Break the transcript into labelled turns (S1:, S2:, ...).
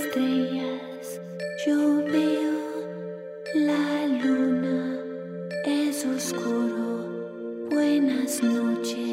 S1: estrellas, yo veo la luna, es oscuro, buenas noches.